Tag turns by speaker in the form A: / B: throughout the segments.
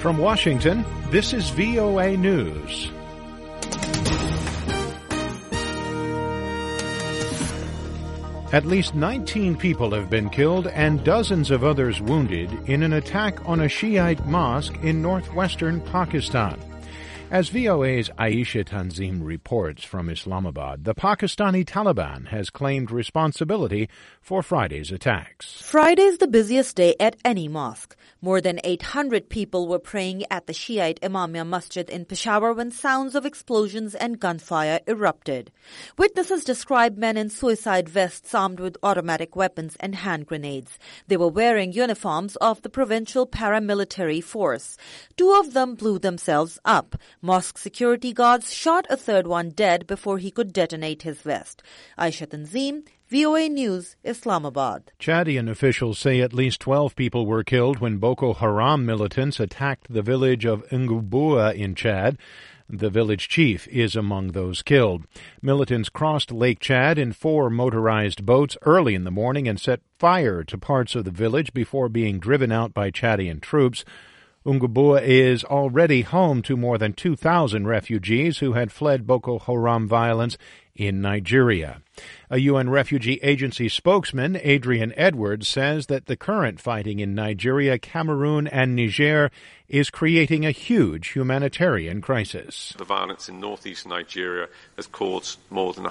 A: From Washington, this is VOA News. At least 19 people have been killed and dozens of others wounded in an attack on a Shiite mosque in northwestern Pakistan. As VOA's Aisha Tanzim reports from Islamabad, the Pakistani Taliban has claimed responsibility for Friday's attacks.
B: Friday's the busiest day at any mosque. More than 800 people were praying at the Shiite Imamia Masjid in Peshawar when sounds of explosions and gunfire erupted. Witnesses described men in suicide vests armed with automatic weapons and hand grenades. They were wearing uniforms of the provincial paramilitary force. Two of them blew themselves up. Mosque security guards shot a third one dead before he could detonate his vest. Aisha Tanzim, VOA News, Islamabad.
A: Chadian officials say at least 12 people were killed when Boko Haram militants attacked the village of Ngubua in Chad. The village chief is among those killed. Militants crossed Lake Chad in 4 motorized boats early in the morning and set fire to parts of the village before being driven out by Chadian troops. Ngubua is already home to more than 2,000 refugees who had fled Boko Haram violence in Nigeria. A UN Refugee Agency spokesman, Adrian Edwards, says that the current fighting in Nigeria, Cameroon, and Niger is creating a huge humanitarian crisis.
C: The violence in northeast Nigeria has caused more than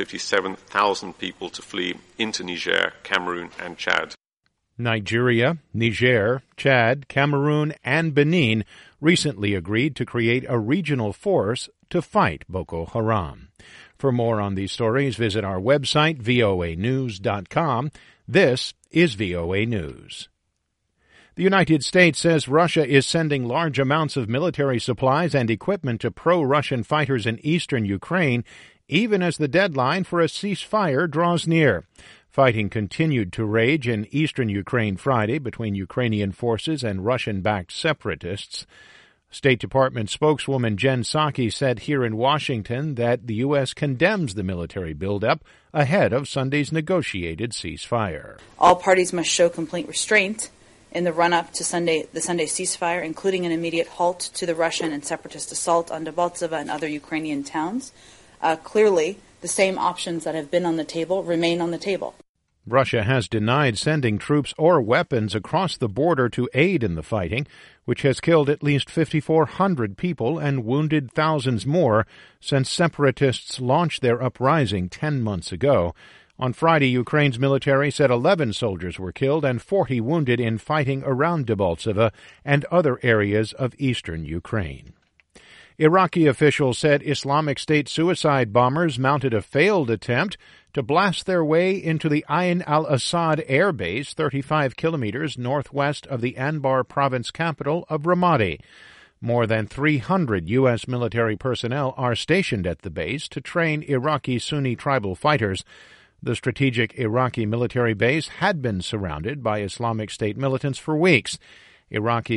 C: 157,000 people to flee into Niger, Cameroon, and Chad.
A: Nigeria, Niger, Chad, Cameroon, and Benin recently agreed to create a regional force to fight Boko Haram. For more on these stories, visit our website, voanews.com. This is VOA News. The United States says Russia is sending large amounts of military supplies and equipment to pro-Russian fighters in eastern Ukraine, even as the deadline for a ceasefire draws near. Fighting continued to rage in eastern Ukraine Friday between Ukrainian forces and Russian-backed separatists. State Department spokeswoman Jen Psaki said here in Washington that the U.S. condemns the military buildup ahead of Sunday's negotiated ceasefire.
D: All parties must show complete restraint in the run-up to the Sunday ceasefire, including an immediate halt to the Russian and separatist assault on Debaltseve and other Ukrainian towns. Clearly, the same options that have been on the table remain on the table.
A: Russia has denied sending troops or weapons across the border to aid in the fighting, which has killed at least 5,400 people and wounded thousands more since separatists launched their uprising 10 months ago. On Friday, Ukraine's military said 11 soldiers were killed and 40 wounded in fighting around Debaltseve and other areas of eastern Ukraine. Iraqi officials said Islamic State suicide bombers mounted a failed attempt to blast their way into the Ain al-Assad air base 35 kilometers northwest of the Anbar province capital of Ramadi. More than 300 U.S. military personnel are stationed at the base to train Iraqi Sunni tribal fighters. The strategic Iraqi military base had been surrounded by Islamic State militants for weeks. Iraqi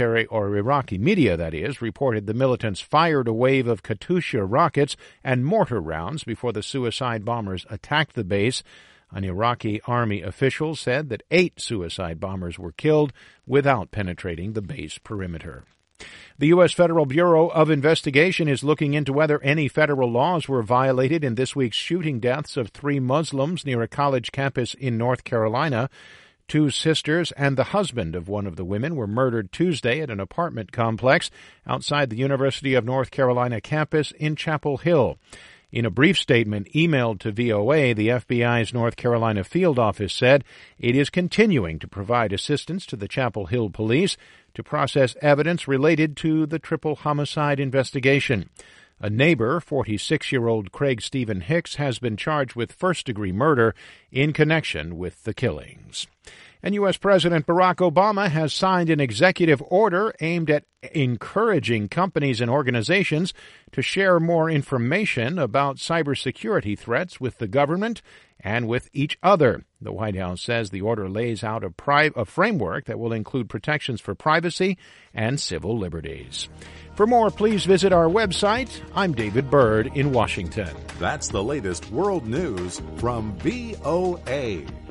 A: media, that is, reported the militants fired a wave of Katyusha rockets and mortar rounds before the suicide bombers attacked the base. An Iraqi army official said that 8 suicide bombers were killed without penetrating the base perimeter. The U.S. Federal Bureau of Investigation is looking into whether any federal laws were violated in this week's shooting deaths of 3 Muslims near a college campus in North Carolina. 2 sisters and the husband of one of the women were murdered Tuesday at an apartment complex outside the University of North Carolina campus in Chapel Hill. In a brief statement emailed to VOA, the FBI's North Carolina field office said it is continuing to provide assistance to the Chapel Hill police to process evidence related to the triple homicide investigation. A neighbor, 46-year-old Craig Stephen Hicks, has been charged with first-degree murder in connection with the killings. And U.S. President Barack Obama has signed an executive order aimed at encouraging companies and organizations to share more information about cybersecurity threats with the government and with each other. The White House says the order lays out a framework that will include protections for privacy and civil liberties. For more, please visit our website. I'm David Byrd in Washington.
E: That's the latest world news from VOA.